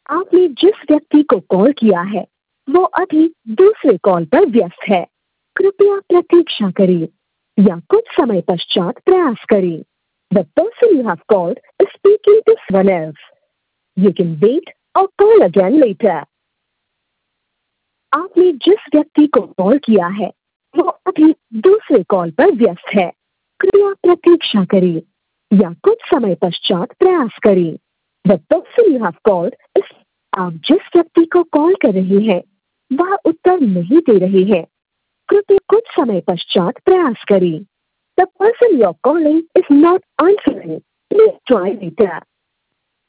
आपने जिस व्यक्ति को कॉल किया है वो अभी दूसरे कॉल पर व्यस्त है। कृपया प्रतीक्षा करें या कुछ समय पश्चात प्रयास करें। The person you have called is speaking to someone else. You can wait or call again later. आपने जिस व्यक्ति को कॉल किया है वो अभी दूसरे कॉल पर व्यस्त है। कृपया प्रतीक्षा करें या कुछ समय पश्चात प्रयास करें। The person you have called is आप जिस व्यक्ति को कॉल कर रहे हैं वह उत्तर नहीं दे रहे हैं। कृपया कुछ समय पश्चात प्रयास करें। The person you're calling is not answering. Please try later.